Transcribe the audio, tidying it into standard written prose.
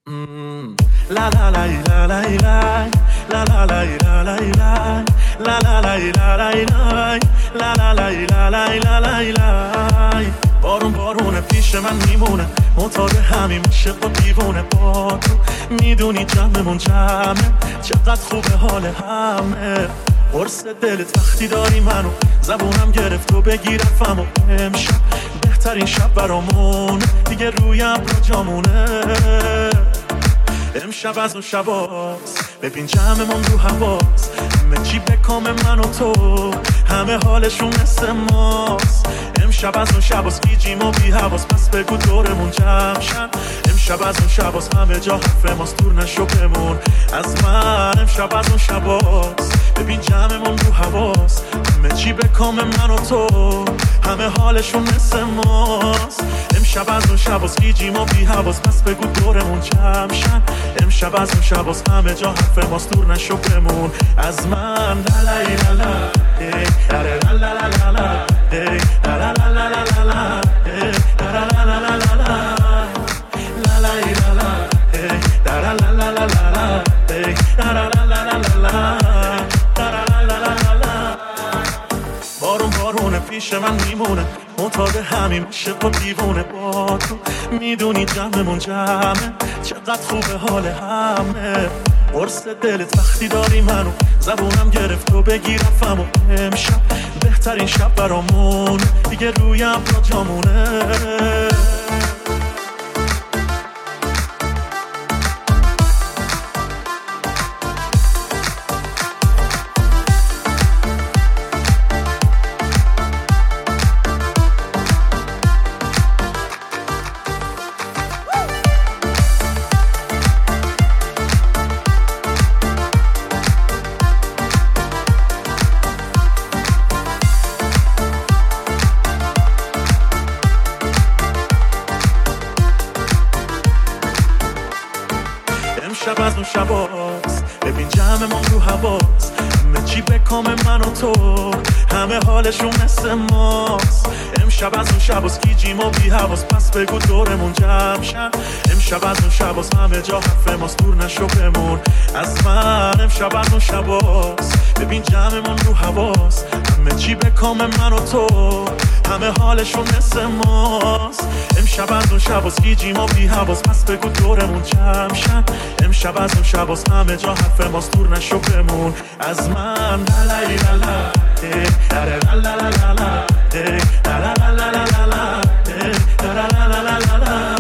La la la la la la la la la la la la la la la la la la la la بارون بارونه پیش من میمونه معتاد همین عشق و دیوونه با تو میدونی جمعمون جمعه چقدر خوبه حال همه قرص دلت وقتی داری منو زبونم گرفت و بگیرم فمو امشب بهترین شب برامون دیگه رویم رو جامونه امشب از اون شباست ببین جمعمون رو هواست همه چی به کام من و تو همه حالشون مثل ماست امشب از اون شباست گیجیم و بی حواس پس بگو دورمون جمع شن امشب از اون شباست همه جا حرف ماست دور نشو بمون از من امشب از اون شباست ببین جمعمون رو هواست همه چی به کام من و تو همه حالشون مثل ماست امشب از اون شباست گیجیم و بی حواس پس بگو دورمون جمع شن امشب از اون شباست همه جا حرف ماست دور نشو بمون از من لا لا لا لا لا لا لا لا لا لا لا لا لا بارون بارونه پیش من میمونه معتاد همین عشق و دیوونه با تو میدونی جمعمون جمعه چقدر خوبه حال همه قرص دلت وقتی داری منو زبونم گرفت و بگیرم فمو امشب بهترین شب برامون دیگه رویم را جامونه امشب از اون شباست ببین جمعمون رو هواست همه چی به کام من و تو همه حالشون مثل ماست امشب از اون شباست گیجیم و بی حواس پس بگو دورمون جمع شن امشب از اون شباست همه جا حرف ماست دور نشو بمون از من امشب از اون شباست ببین جمعمون رو هواست همه چی به کام من و تو همه حالشون مثل ماست امشب از اون شباست گیجیم و بی حواس پس بگو دورمون جمع شن امشب از اون شباست همه جا حرف ماست دور نشو بمون از من لا لا لا لا لا لا لا لا لا لا لا لا لا لا لا لا لا لا لا